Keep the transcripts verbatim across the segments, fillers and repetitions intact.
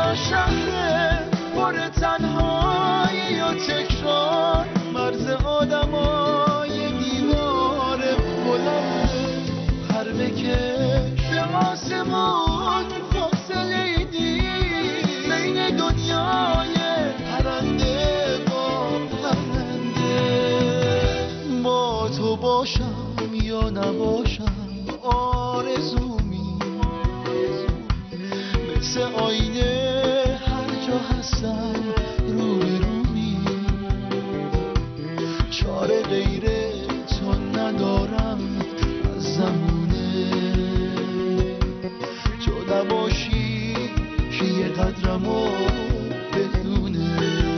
شهر پر تنهایی و تکرار مرز آدمای دیوار بلند پر بکش به آسمون فاصله دید بین دنیای پرنده با پرنده با تو باشم یا نباشم آرزومی مثل آینه هر جا هستم روی رومی چاره غیر تو ندارم از زمونه تو نباشی که یه قدرمو بدونه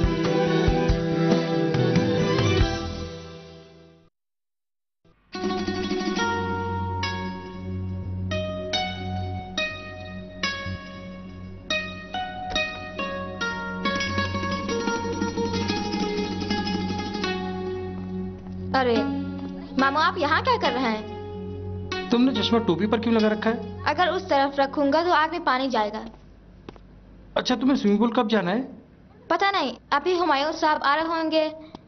अरे मामू आप यहाँ क्या कर रहे हैं? तुमने चश्मा टोपी पर क्यों लगा रखा है? अगर उस तरफ रखूंगा तो आग में पानी जाएगा। अच्छा तुम्हें स्विमिंग पूल कब जाना है? पता नहीं, अभी हुमायूं साहब आ रहे होंगे।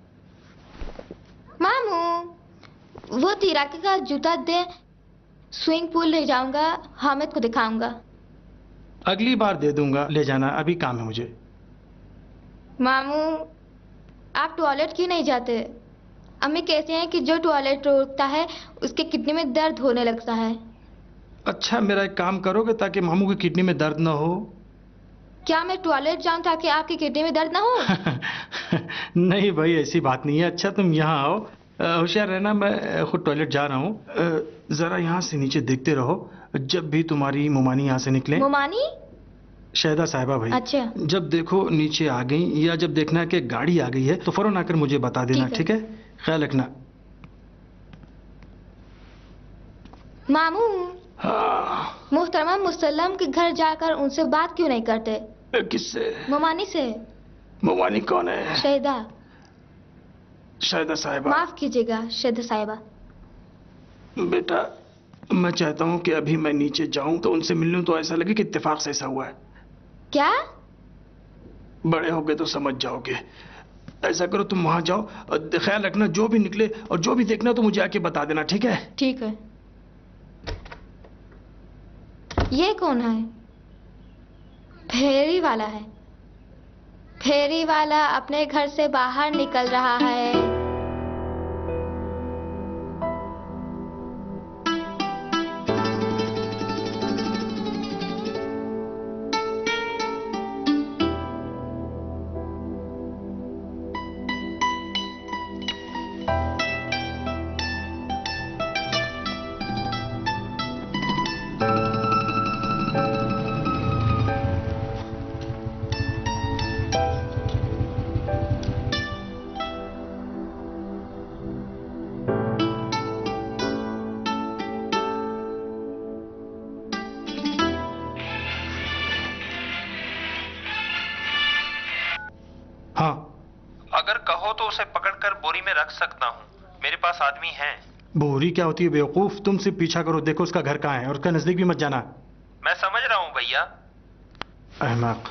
मामू वो तिराकी का जूता दे, स्विमिंग पूल ले जाऊंगा, हामिद को दिखाऊंगा। अगली बार दे दूंगा, ले जाना, अभी काम है मुझे। मामू आप टॉयलेट क्यों नहीं जाते? अम्मी कहती हैं कि जो टॉयलेट रोकता है उसके किडनी में दर्द होने लगता है। अच्छा मेरा एक काम करोगे ताकि मामू की किडनी में दर्द ना हो? क्या मैं टॉयलेट जाऊं ताकि आपकी किडनी में दर्द ना हो? नहीं भाई ऐसी बात नहीं है। अच्छा तुम यहाँ आओ, होशियार रहना, मैं खुद टॉयलेट जा रहा हूँ। जरा यहाँ से नीचे देखते रहो, जब भी तुम्हारी मुमानी यहाँ से निकले। मुमानी? शहदा साहिबा भाई। अच्छा। जब देखो नीचे आ गई या जब देखना है कि गाड़ी आ गई है तो फौरन आकर मुझे बता देना, ठीक है? ख्याल रखना। मामू हाँ। मुहतरमा मुसल्लम के घर जाकर उनसे बात क्यों नहीं करते? किससे? मुमानी से। मुमानी कौन है? शहदा। शहदा साहिबा। माफ कीजिएगा शहदा साहिबा। बेटा मैं चाहता हूँ कि अभी मैं नीचे जाऊं तो उनसे मिल लूं तो ऐसा लगे कि इत्तेफाक से ऐसा हुआ है। क्या? बड़े हो गए तो समझ जाओगे। ऐसा करो तुम वहां जाओ और ख्याल रखना, जो भी निकले और जो भी देखना तो मुझे आके बता देना, ठीक है? ठीक है। ये कौन है? फेरी वाला है। फेरी वाला अपने घर से बाहर निकल रहा है। अगर कहो तो उसे पकड़कर बोरी में रख सकता हूँ, मेरे पास आदमी हैं। बोरी क्या होती है बेवकूफ? तुम सिर्फ पीछा करो, देखो उसका घर कहाँ है और उसका नजदीक भी मत जाना। मैं समझ रहा हूँ भैया। अहमक।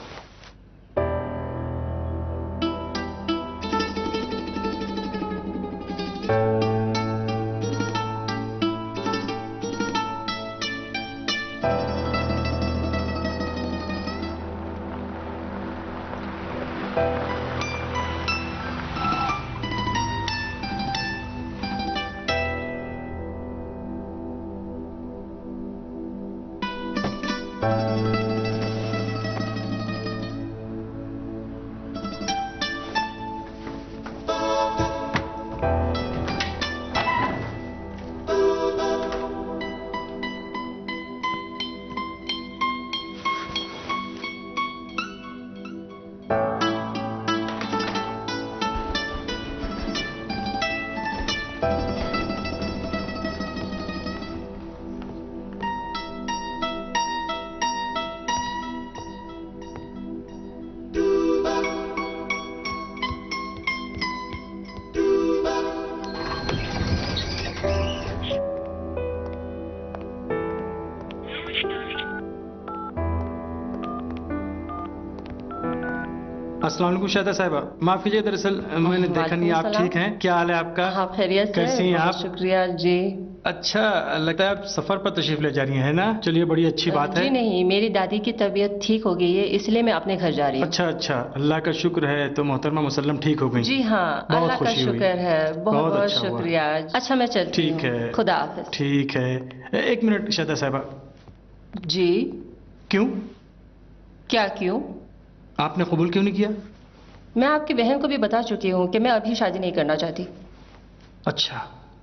अस्सलाम वालेकुम शाहिदा साहिबा, माफ कीजिए, दरअसल मैंने देखा नहीं आप ठीक हैं। क्या हाल है आपका? हाँ खैरियत से। कैसी हैं आप? शुक्रिया जी। अच्छा, लगता है आप सफर पर तशरीफ ले जा रही हैं, है ना? चलिए, बड़ी अच्छी बात है। जी नहीं, मेरी दादी की तबीयत ठीक हो गई है, इसलिए मैं अपने घर जा रही हूँ। अच्छा अच्छा, अल्लाह का शुक्र है तो मोहतरमा मुसल्लम ठीक हो गई। जी हाँ, बहुत अल्लाह का खुशी हुई। शुक्र है, बहुत बहुत बहुत अच्छा हुआ। शुक्रिया। अच्छा मैं चलती ठीक हूँ। है, खुदा हाफिज। ठीक है। एक मिनट शाहिदा साहिबा। जी क्यों? क्या क्यों? आपने कबूल क्यों नहीं किया? मैं आपकी बहन को भी बता चुकी हूँ कि मैं अभी शादी नहीं करना चाहती। अच्छा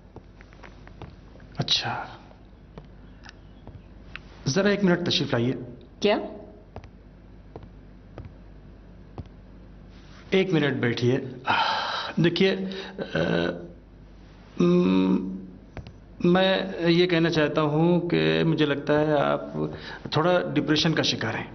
अच्छा, जरा एक मिनट तशरीफ लाइए। क्या? एक मिनट बैठिए। देखिए, मैं ये कहना चाहता हूं कि मुझे लगता है आप थोड़ा डिप्रेशन का शिकार हैं।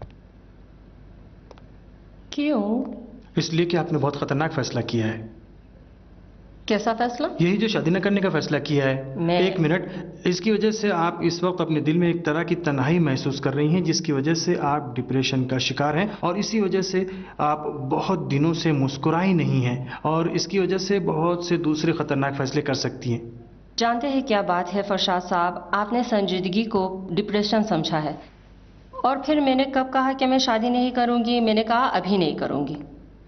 क्यों? इसलिए कि आपने बहुत खतरनाक फैसला किया है। कैसा फैसला? यही जो शादी न करने का फैसला किया है। मैं... एक मिनट, इसकी वजह से आप इस वक्त अपने दिल में एक तरह की तन्हाई महसूस कर रही हैं, जिसकी वजह से आप डिप्रेशन का शिकार हैं, और इसी वजह से आप बहुत दिनों से मुस्कुराई नहीं हैं, और इसकी वजह से बहुत से दूसरे खतरनाक फैसले कर सकती हैं। जानते हैं क्या बात है फरशाद साहब, आपने संजीदगी को डिप्रेशन समझा है। और फिर मैंने कब कहा कि मैं शादी नहीं करूंगी? मैंने कहा अभी नहीं करूंगी।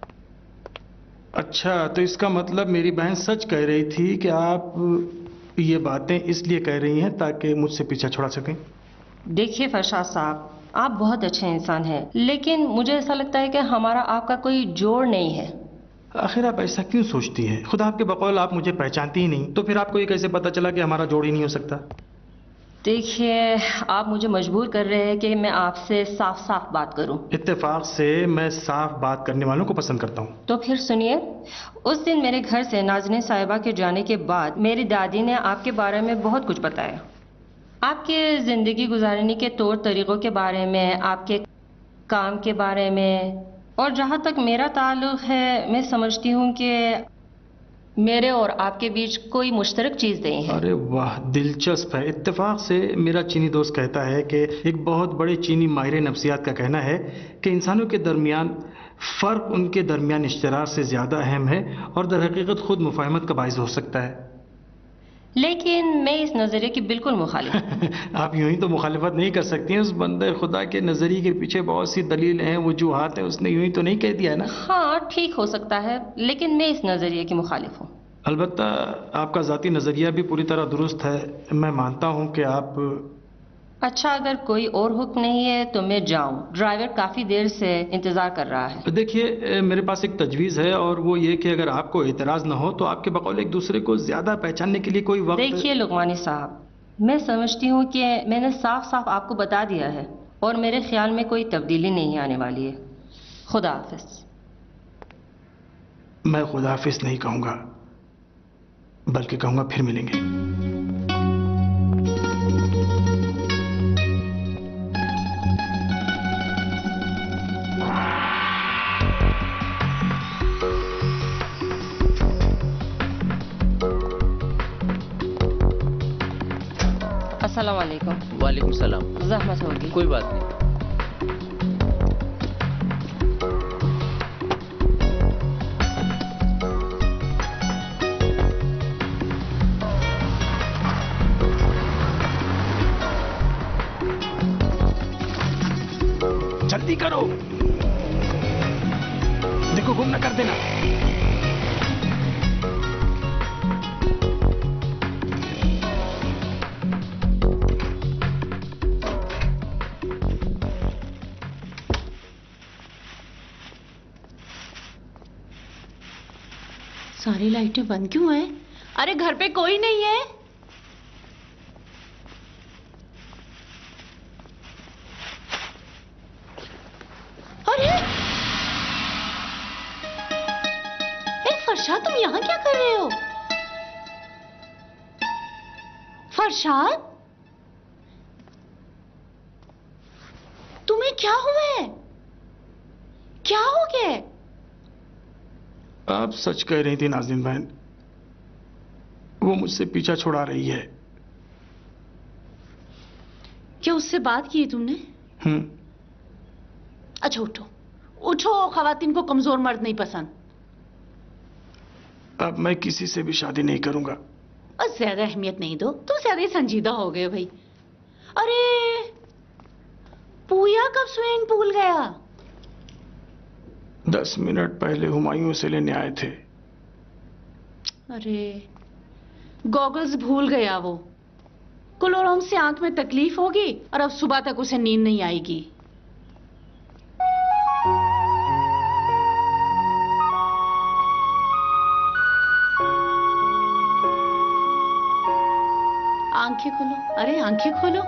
अच्छा, तो इसका मतलब मेरी बहन सच कह रही थी कि आप ये बातें इसलिए कह रही हैं ताकि मुझसे पीछा छुड़ा सकें। देखिए फरशाद साहब, आप बहुत अच्छे इंसान हैं, लेकिन मुझे ऐसा लगता है कि हमारा आपका कोई जोड़ नहीं है। आखिर आप ऐसा क्यों सोचती हैं? खुद आपके बकौल आप मुझे पहचानती ही नहीं, तो फिर आपको ये कैसे पता चला कि हमारा जोड़ ही नहीं हो सकता? देखिए, आप मुझे मजबूर कर रहे हैं कि मैं आपसे साफ साफ बात करूं। इत्तेफाक से मैं साफ बात करने वालों को पसंद करता हूं। तो फिर सुनिए, उस दिन मेरे घर से नाज़नीन साहिबा के जाने के बाद मेरी दादी ने आपके बारे में बहुत कुछ बताया। आपके ज़िंदगी गुजारने के तौर तरीक़ों के बारे में, आपके काम के बारे में, और जहाँ तक मेरा ताल्लुक़ है, मैं समझती हूँ कि मेरे और आपके बीच कोई मुश्तरक चीज़ नहीं है। अरे वाह, दिलचस्प है। इत्तेफाक से मेरा चीनी दोस्त कहता है कि एक बहुत बड़े चीनी माहिर नफ्सियात का कहना है कि इंसानों के दरमियान फ़र्क उनके दरमियान इश्तरार से ज़्यादा अहम है और दर हकीकत खुद मुफाहमत का बाइस हो सकता है। लेकिन मैं इस नज़रिए की बिल्कुल मुखालिफ। आप यूं ही तो मुखालिफत नहीं कर सकती हैं। उस बंदे खुदा के नज़रिए के पीछे बहुत सी दलील हैं, वजूहात हैं, उसने यूं ही तो नहीं कह दिया है ना। हाँ ठीक हो सकता है, लेकिन मैं इस नज़रिए की मुखालिफ हूँ। अलबत्ता आपका ज़ाती नज़रिया भी पूरी तरह दुरुस्त है। मैं मानता हूँ कि आप... अच्छा, अगर कोई और हुक्म नहीं है तो मैं जाऊं। ड्राइवर काफी देर से इंतजार कर रहा है। देखिए, मेरे पास एक तजवीज़ है, और वो ये कि अगर आपको एतराज़ न हो तो आपके बकौल एक दूसरे को ज़्यादा पहचानने के लिए कोई वक्त... देखिए लुकमानी साहब, मैं समझती हूँ कि मैंने साफ साफ आपको बता दिया है, और मेरे ख्याल में कोई तब्दीली नहीं आने वाली है। खुदा हाफिज। मैं खुदा हाफिज नहीं कहूँगा, बल्कि कहूँगा फिर मिलेंगे। अस्सलाम वालेकुम। वालेकुम सलाम। ज़हमत होगी। कोई बात नहीं। जल्दी करो, देखो गुम न कर देना। सारी लाइटें बंद क्यों हैं? अरे घर पे कोई नहीं है? अरे ए फरशाद, तुम यहाँ क्या कर रहे हो? फरशाद, तुम्हें क्या हुआ है? क्या हो गया? आप सच कह रही थी नाज़नीन बहन, वो मुझसे पीछा छुड़ा रही है। क्या उससे बात की तुमने? हम्म। अच्छा उठो, उठो, खवातीन को कमजोर मर्द नहीं पसंद। अब मैं किसी से भी शादी नहीं करूंगा। बस ज्यादा अहमियत नहीं दो, तुम ज्यादा ही संजीदा हो गए भाई। अरे पूया कब स्विमिंग पूल गया? दस मिनट पहले हुमायूं से लेने आए थे। अरे गॉगल्स भूल गया वो। क्लोरोम से आंख में तकलीफ होगी और अब सुबह तक उसे नींद नहीं आएगी। आंखें खोलो, अरे आंखें खोलो।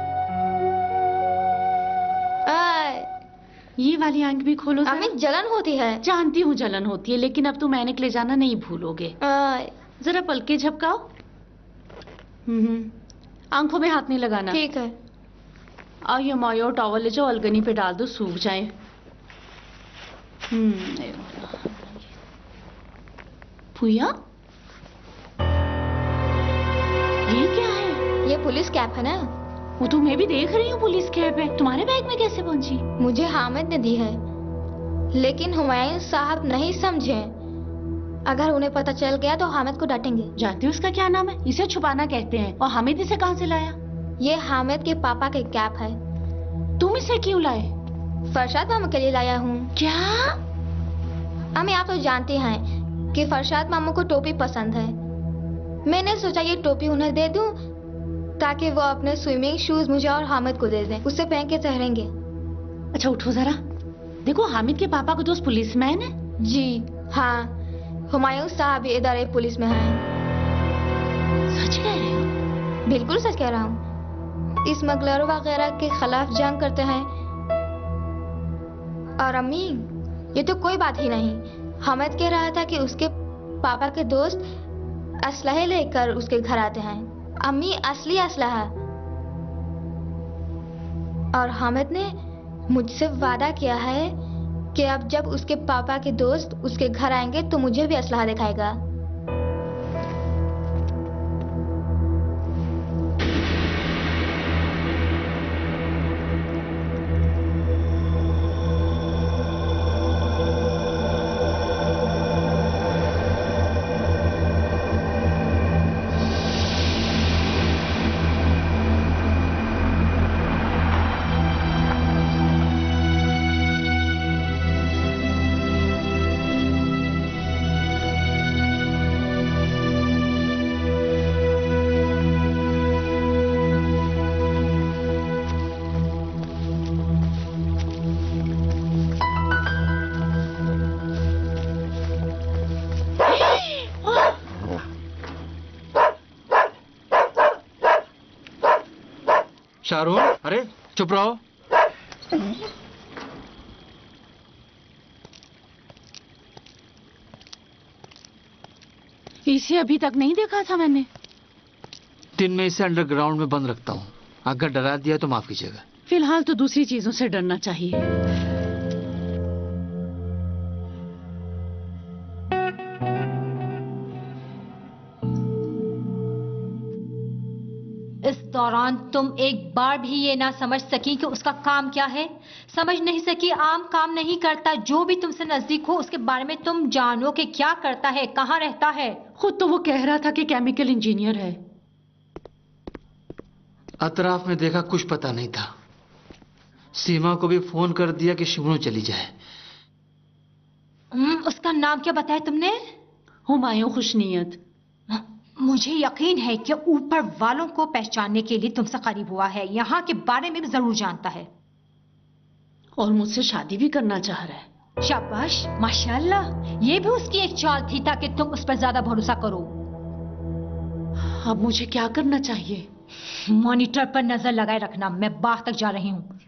आय, ये वाली आंख भी खोलो जरा। अम्मी जलन होती है। जानती हूँ जलन होती है, लेकिन अब तुम ऐनक ले जाना नहीं भूलोगे। आय, जरा पलके झपकाओ। हम्म, आंखों में हाथ नहीं लगाना। ठीक है। आओ ये मायो टॉवल ले जाओ, अलगनी पे डाल दो, सूख जाए। हम्म, भूया ये क्या है? ये पुलिस कैप है ना? वो तो मैं भी देख रही हूँ, पुलिस कैप है। तुम्हारे बैग में कैसे पहुंची? मुझे हामिद ने दी है, लेकिन हुमायूं साहब नहीं समझे। अगर उन्हें पता चल गया तो हामिद को डांटेंगे। जानते हो उसका क्या नाम है? इसे छुपाना कहते हैं। और हामिद इसे कहाँ से लाया? ये हामिद के पापा के कैप है। तुम इसे क्यों लाए? फरशाद मामू के लिए लाया हूँ। क्या? अम्मी आप तो जानती हैं कि फरशाद मामू को टोपी पसंद है। मैंने सोचा ये टोपी उन्हें दे दूं ताकि वो अपने स्विमिंग शूज मुझे और हामिद को दे दें, उससे पहन के ठहरेंगे। अच्छा उठो जरा। देखो हामिद के पापा को दोस्त पुलिसमैन है। जी हाँ, हुमायूं साहब भी इधर एक पुलिस में हैं। सच कह रहे हो? बिल्कुल सच कह रहा हूँ। इस स्मगलरों वगैरह के खिलाफ जंग करते हैं। और अम्मी ये तो कोई बात ही नहीं। हामिद कह रहा था कि उसके पापा के दोस्त असलहे लेकर उसके घर आते हैं। अम्मी असली असलहा। और हामिद ने मुझसे वादा किया है कि अब जब उसके पापा के दोस्त उसके घर आएंगे तो मुझे भी असलहा दिखाएगा। शाहरुख, अरे चुप रहो। इसे अभी तक नहीं देखा था मैंने। दिन में इसे अंडरग्राउंड में बंद रखता हूँ। अगर डरा दिया तो माफ कीजिएगा। फिलहाल तो दूसरी चीजों से डरना चाहिए। इस दौरान तुम एक बार भी ये ना समझ सकी कि उसका काम क्या है। समझ नहीं सकी आम काम नहीं करता। जो भी तुमसे नजदीक हो उसके बारे में तुम जानो कि क्या करता है, कहाँ रहता है। खुद तो वो कह रहा था कि केमिकल इंजीनियर है। अतराफ में देखा, कुछ पता नहीं था। सीमा को भी फोन कर दिया कि शिमलो चली जाए। उसका नाम क्या बताया तुमने? हुमायूं खुशनीयत। मुझे यकीन है कि ऊपर वालों को पहचानने के लिए तुमसे करीब हुआ है। यहाँ के बारे में भी जरूर जानता है और मुझसे शादी भी करना चाह रहा है। शाबाश, माशाल्लाह। ये भी उसकी एक चाल थी ताकि तुम उस पर ज्यादा भरोसा करो। अब मुझे क्या करना चाहिए? मॉनिटर पर नजर लगाए रखना। मैं बाहर तक जा रही हूँ।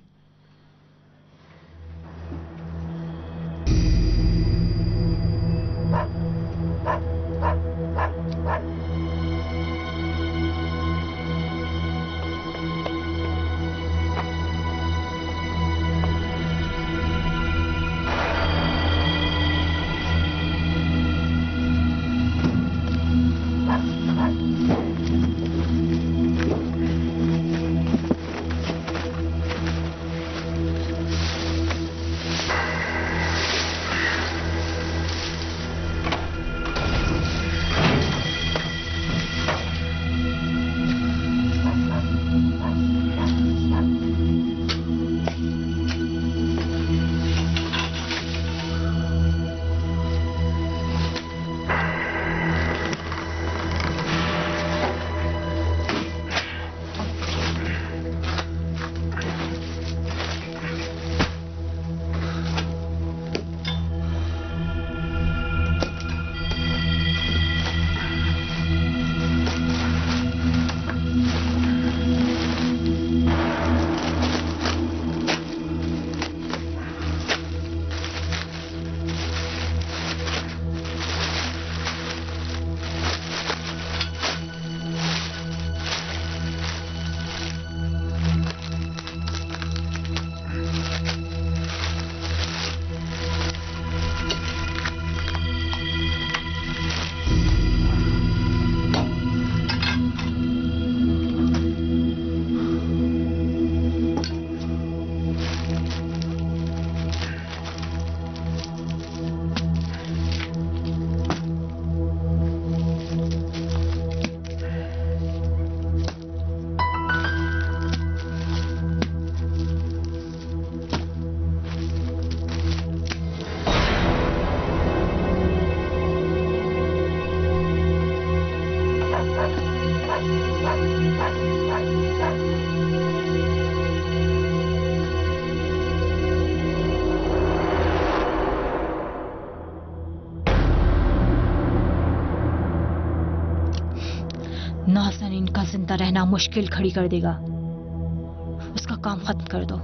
जिंदा रहना मुश्किल खड़ी कर देगा। उसका काम खत्म कर दो।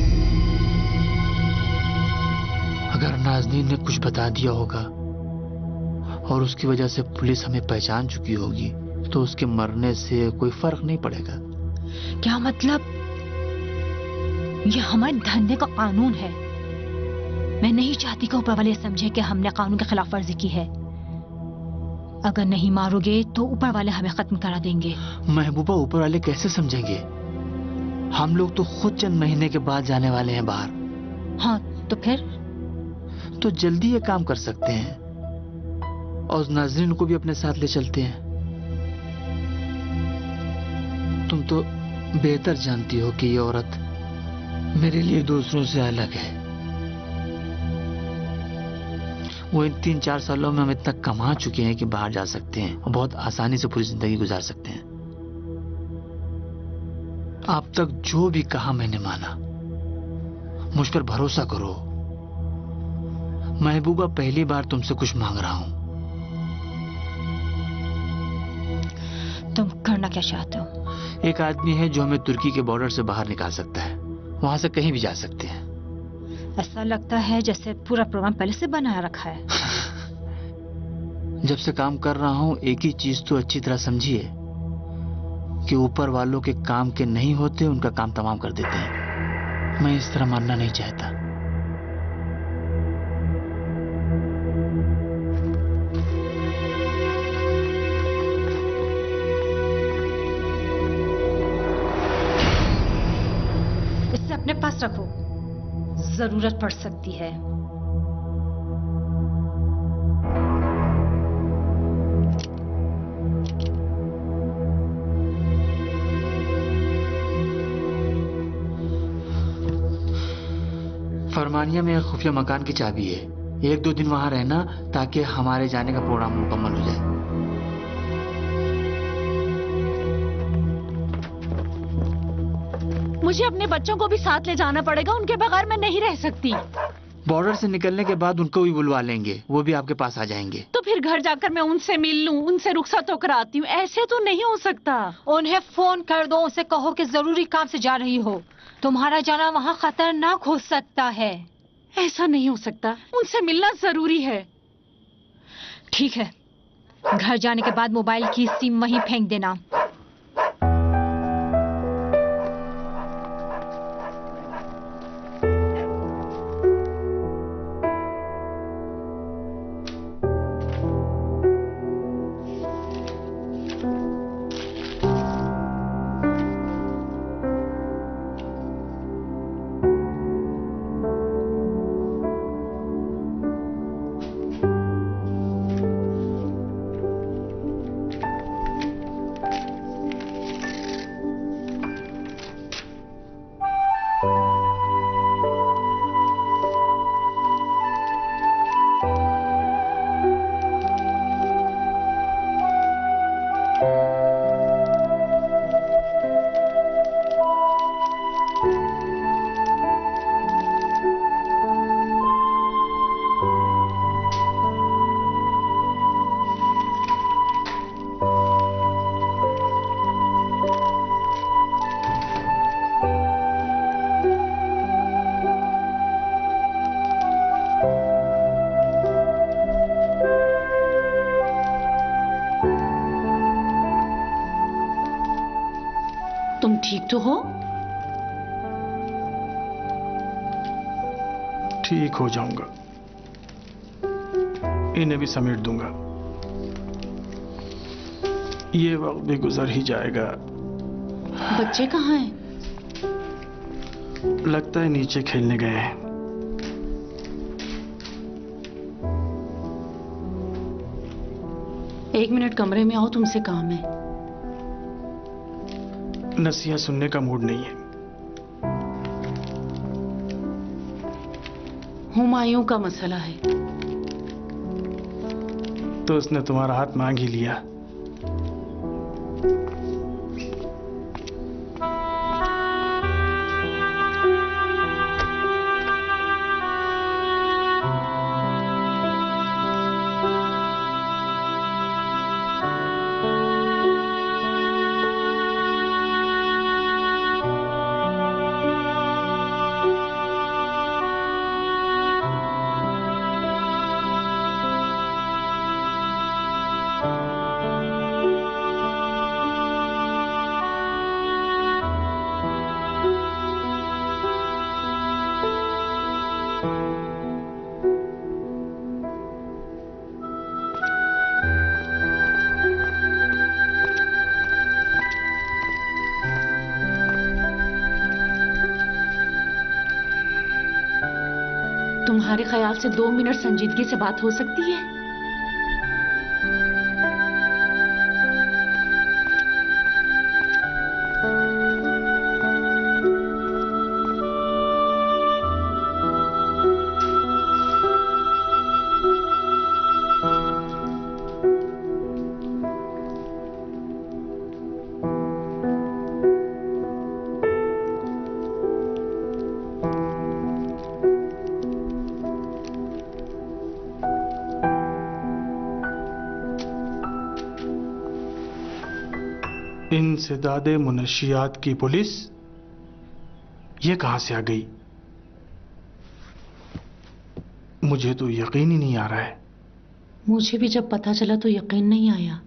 अगर नाज़नीन ने कुछ बता दिया होगा और उसकी वजह से पुलिस हमें पहचान चुकी होगी तो उसके मरने से कोई फर्क नहीं पड़ेगा। क्या मतलब? ये हमारे धंधे का कानून है। मैं नहीं चाहती कि ऊपर वाले समझे कि हमने कानून के खिलाफ वर्जी की है। अगर नहीं मारोगे तो ऊपर वाले हमें खत्म करा देंगे। महबूबा, ऊपर वाले कैसे समझेंगे? हम लोग तो खुद चंद महीने के बाद जाने वाले हैं बाहर। हाँ तो फिर? तो जल्दी ये काम कर सकते हैं और नाज़रीन को भी अपने साथ ले चलते हैं। तुम तो बेहतर जानती हो कि ये औरत मेरे लिए दूसरों से अलग है। वो इन तीन चार सालों में हम इतना कमा चुके हैं कि बाहर जा सकते हैं और बहुत आसानी से पूरी जिंदगी गुजार सकते हैं। अब तक जो भी कहा मैंने माना। मुझ पर भरोसा करो। महबूबा, पहली बार तुमसे कुछ मांग रहा हूं। तुम करना क्या चाहते हो? एक आदमी है जो हमें तुर्की के बॉर्डर से बाहर निकाल सकता है। वहां से कहीं भी जा सकते हैं। ऐसा लगता है जैसे पूरा प्रोग्राम पहले से बनाया रखा है। जब से काम कर रहा हूं एक ही चीज तो अच्छी तरह समझिए कि ऊपर वालों के काम के नहीं होते, उनका काम तमाम कर देते हैं। मैं इस तरह मानना नहीं चाहता। इसे अपने पास रखो, जरूरत पड़ सकती है। फरमानिया में एक खुफिया मकान की चाबी है। एक दो दिन वहां रहना ताकि हमारे जाने का प्रोग्राम मुकम्मल हो जाए। मुझे अपने बच्चों को भी साथ ले जाना पड़ेगा। उनके बगैर मैं नहीं रह सकती। बॉर्डर से निकलने के बाद उनको भी बुलवा लेंगे, वो भी आपके पास आ जाएंगे। तो फिर घर जाकर मैं उनसे मिल लूं, उनसे रुखसत होकर आती हूँ। ऐसे तो नहीं हो सकता। उन्हें फोन कर दो, उनसे कहो कि जरूरी काम से जा रही हो। तुम्हारा जाना वहाँ खतरनाक हो सकता है। ऐसा नहीं हो सकता, उनसे मिलना जरूरी है। ठीक है, घर जाने के बाद मोबाइल की सिम वहीं फेंक देना। तुम ठीक तो हो? ठीक हो जाऊंगा, इन्हें भी समेट दूंगा। ये वक्त भी गुजर ही जाएगा। बच्चे कहाँ हैं? लगता है नीचे खेलने गए हैं। एक मिनट कमरे में आओ, तुमसे काम है। नसीहत सुनने का मूड नहीं है। हुमायूं का मसला है। तो उसने तुम्हारा हाथ मांग ही लिया। तुम्हारे ख्याल से दो मिनट संजीदगी से बात हो सकती है? इंसदादे मुनशियात की पुलिस ये कहां से आ गई? मुझे तो यकीन ही नहीं आ रहा है। मुझे भी जब पता चला तो यकीन नहीं आया।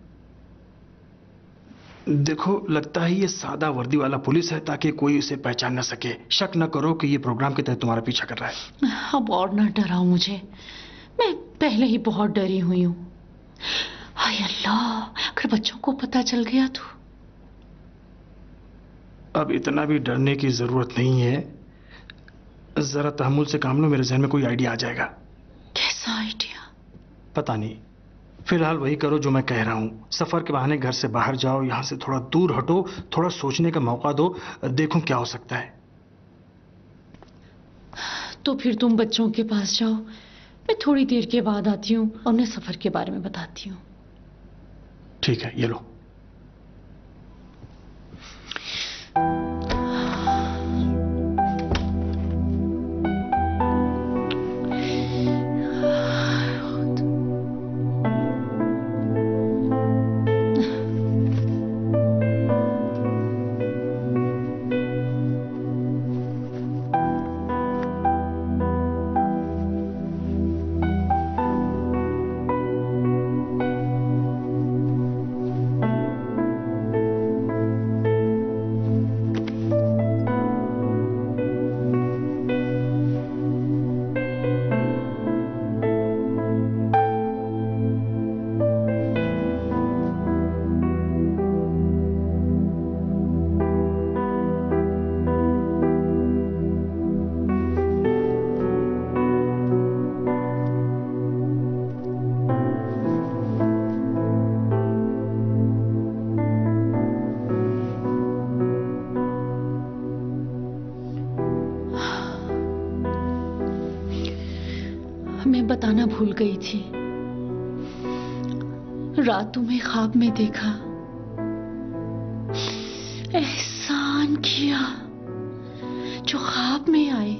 देखो, लगता है ये सादा वर्दी वाला पुलिस है ताकि कोई उसे पहचान न सके। शक न करो कि ये प्रोग्राम के तहत तुम्हारा पीछा कर रहा है। अब और ना डराओ मुझे, मैं पहले ही बहुत डरी हुई हूं। हाय अल्लाह, अगर बच्चों को पता चल गया तो। अब इतना भी डरने की जरूरत नहीं है। जरा तहम्मुल से काम लो, मेरे जहन में कोई आइडिया आ जाएगा। कैसा आइडिया? पता नहीं, फिलहाल वही करो जो मैं कह रहा हूं। सफर के बहाने घर से बाहर जाओ, यहां से थोड़ा दूर हटो, थोड़ा सोचने का मौका दो, देखो क्या हो सकता है। तो फिर तुम बच्चों के पास जाओ, मैं थोड़ी देर के बाद आती हूँ और उन्हें सफर के बारे में बताती हूँ। ठीक है, ये लो। मैं बताना भूल गई थी, रात तुम्हें ख्वाब में देखा, एहसान किया जो ख्वाब में आए।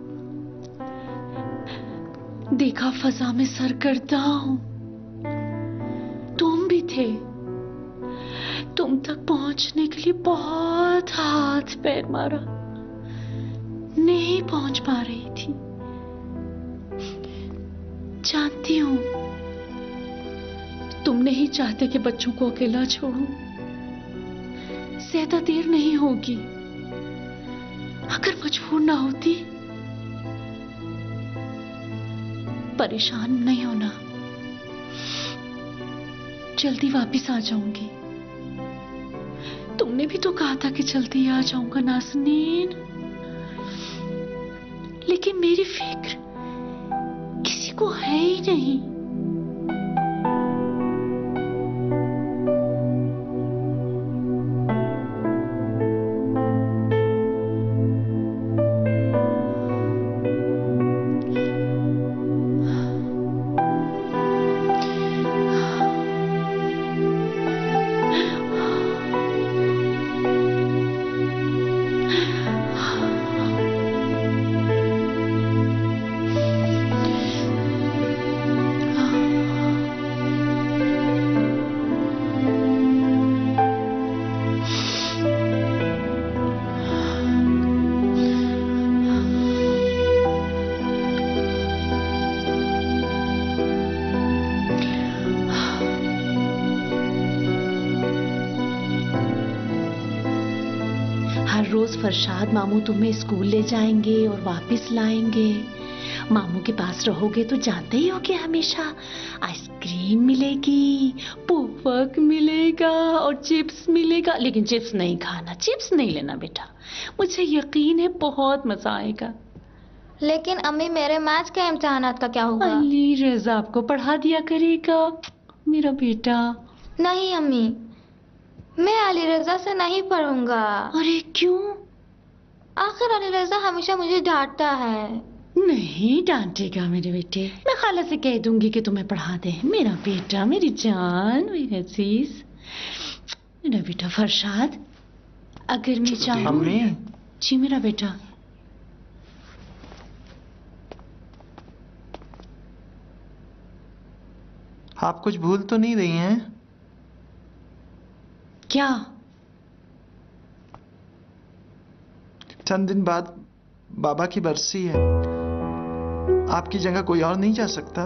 देखा फजा में सरगर्दा हूं, तुम भी थे। तुम तक पहुंचने के लिए बहुत हाथ पैर मारा, नहीं पहुंच पा रही थी। जानती हूं तुम नहीं चाहते कि बच्चों को अकेला छोड़ूं। ज्यादा देर नहीं होगी, अगर मजबूर ना होती। परेशान नहीं होना, जल्दी वापस आ जाऊंगी। तुमने भी तो कहा था कि जल्दी आ जाऊंगा नाज़नीन, लेकिन मेरी फिक्र किसी को है ही नहीं। रोज फरशाद मामू तुम्हें स्कूल ले जाएंगे और वापस लाएंगे। मामू के पास रहोगे तो जानते ही हो कि हमेशा आइसक्रीम मिलेगी, पुफक मिलेगा और चिप्स मिलेगा। लेकिन चिप्स नहीं खाना, चिप्स नहीं लेना बेटा, मुझे यकीन है बहुत मजा आएगा। लेकिन अम्मी मेरे मैथ्स के इम्तिहानात का क्या होगा? अली रजा आपको पढ़ा दिया करेगा मेरा बेटा। नहीं अम्मी, मैं अली रजा से नहीं पढ़ूंगा। अरे क्यों? आखिर अली रजा हमेशा मुझे डांटता है। नहीं डांटेगा मेरे बेटे, मैं खाला से कह दूंगी कि तुम्हें पढ़ा दे। मेरा बेटा, मेरी जान, मेरी अजीज, मेरा बेटा फरशाद, अगर मैं चाहूँ। अम्मी। जी मेरा बेटा। आप कुछ भूल तो नहीं रही हैं? क्या? चंद दिन बाद बाबा की बरसी है, आपकी जगह कोई और नहीं जा सकता?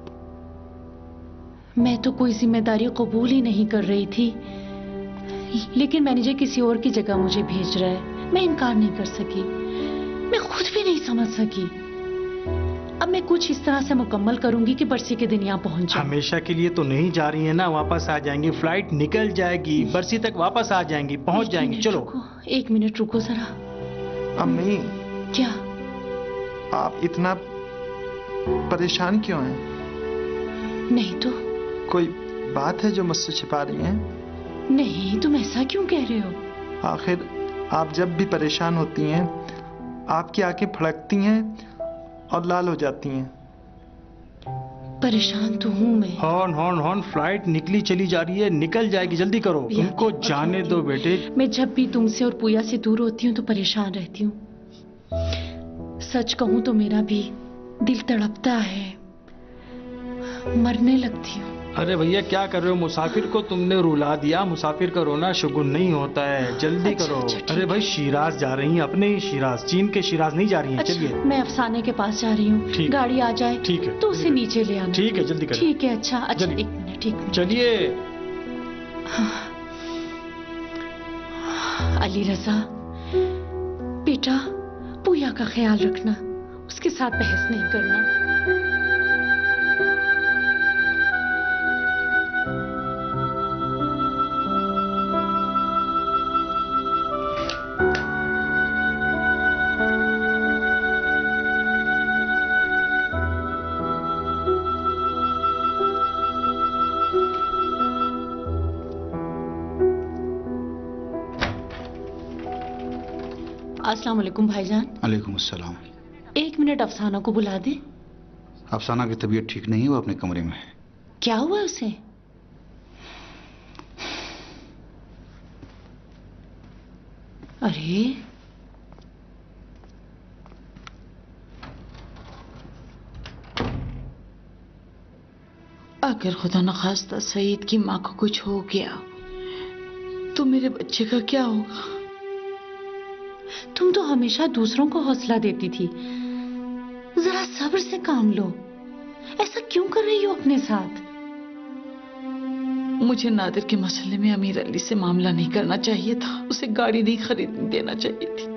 मैं तो कोई जिम्मेदारी कबूल ही नहीं कर रही थी, लेकिन मैनेजर किसी और की जगह मुझे भेज रहा है। मैं इनकार नहीं कर सकी, मैं खुद भी नहीं समझ सकी। अब मैं कुछ इस तरह से मुकम्मल करूंगी कि बरसी के दिन यहाँ पहुंच जाऊं। हमेशा के लिए तो नहीं जा रही है ना, वापस आ जाएंगी, फ्लाइट निकल जाएगी, बरसी तक वापस आ जाएंगी, पहुंच जाएंगी। चलो रुको, एक मिनट रुको जरा। अम्मी। क्या? आप इतना परेशान क्यों हैं? नहीं तो। कोई बात है जो मुझसे छिपा रही हैं? नहीं, तुम ऐसा क्यों कह रहे हो? आखिर आप जब भी परेशान होती हैं, आपकी आंखें फड़कती हैं और लाल हो जाती हैं। परेशान तो हूँ मैं। हॉर्न हॉर्न हॉर्न, फ्लाइट निकली चली जा रही है, निकल जाएगी, जल्दी करो। तुमको जाने दो बेटे। मैं जब भी तुमसे और पूया से दूर होती हूँ तो परेशान रहती हूँ। सच कहूँ तो मेरा भी दिल तड़पता है, मरने लगती हूँ। अरे भैया क्या कर रहे हो? मुसाफिर को तुमने रुला दिया। मुसाफिर का रोना शुगुन नहीं होता है, जल्दी अच्छा, करो। अच्छा, अरे भाई शिराज जा रही हैं, अपने ही शिराज, चीन के शिराज नहीं जा रही हैं। अच्छा, चलिए मैं अफसाने के पास जा रही हूँ। ठीक। गाड़ी आ जाए ठीक है, तो उसे जल्दी नीचे ले आना। ठीक है, जल्दी करें। ठीक है। अच्छा अच्छा, जल्दी। एक मिनट, एक मिनट। चलिए। अली रजा बेटा, पूया का ख्याल रखना, उसके साथ बहस नहीं करना। अस्सलाम वालेकुम भाईजान। वालेकुम अस्सलाम। एक मिनट अफसाना को बुला दे। अफसाना की तबीयत ठीक नहीं है, वो अपने कमरे में है। क्या हुआ उसे? अरे अगर खुदा न खास्ता सईद की माँ को कुछ हो गया तो मेरे बच्चे का क्या होगा? तुम तो हमेशा दूसरों को हौसला देती थी, जरा सब्र से काम लो। ऐसा क्यों कर रही हो अपने साथ? मुझे नादिर के मसले में अमीर अली से मामला नहीं करना चाहिए था, उसे गाड़ी नहीं खरीदने देना चाहिए थी।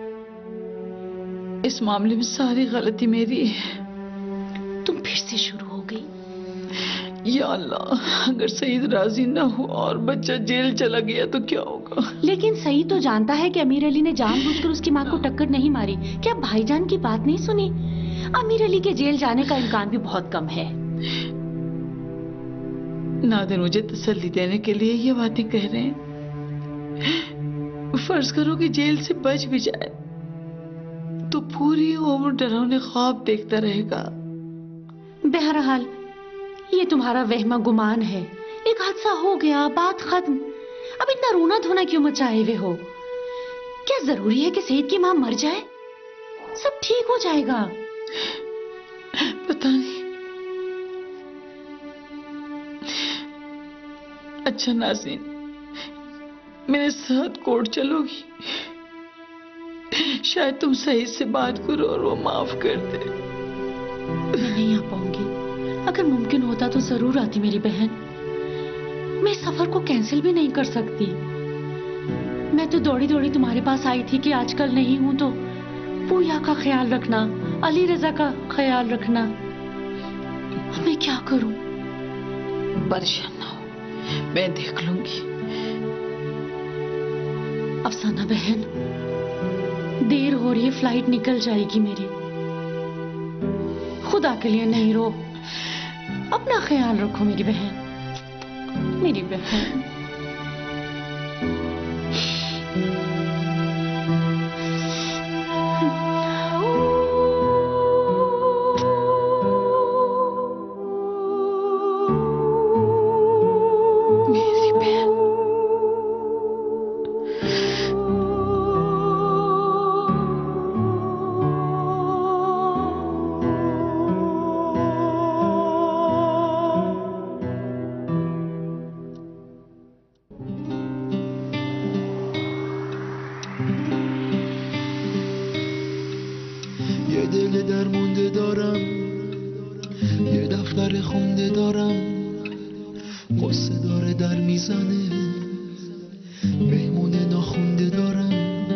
इस मामले में सारी गलती मेरी है। तुम फिर से शुरू हो गई। या अल्लाह, अगर सईद राजी ना हो और बच्चा जेल चला गया तो क्या होगा? लेकिन सईद तो जानता है कि अमीर अली ने जानबूझकर उसकी माँ को टक्कर नहीं मारी। क्या भाईजान की बात नहीं सुनी? अमीर अली के जेल जाने का इम्कान भी बहुत कम है। नादिर मुझे तसल्ली देने के लिए ये बातें कह रहे हैं। फर्ज करो कि जेल से बच भी जाए तो पूरी उम्र डरावने ख्वाब देखता रहेगा। बहरहाल ये तुम्हारा वहमा गुमान है। एक हादसा हो गया, बात खत्म। अब इतना रोना धोना क्यों मचाए हुए हो? क्या जरूरी है कि सईद की माँ मर जाए? सब ठीक हो जाएगा। पता नहीं। अच्छा नाज़रीन, मेरे साथ कोर्ट चलोगी? शायद तुम सईद से बात करो और वो माफ कर दे। मैं नहीं आ पाऊंगी। अगर मुमकिन होता तो जरूर आती मेरी बहन। मैं सफर को कैंसिल भी नहीं कर सकती। मैं तो दौड़ी दौड़ी तुम्हारे पास आई थी कि आजकल नहीं हूं तो पूया का ख्याल रखना, अली रजा का ख्याल रखना। अब मैं क्या करूं? परेशान ना हो, मैं देख लूंगी। अफसाना बहन, देर हो रही है, फ्लाइट निकल जाएगी मेरी। खुदा के लिए नहीं रो, अपना ख्याल रखो मेरी बहन, मेरी बहन। یه دل درمونده دارم، یه دفتر خونده دارم، قصه داره در میزنه، مهمون ناخونده دارم،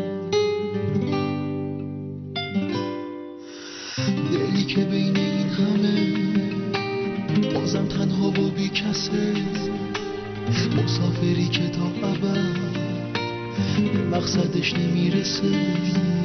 دلی که بین این همه بازم تنها و بی کسه، مسافری که تا ابد به مقصدش نمیرسه.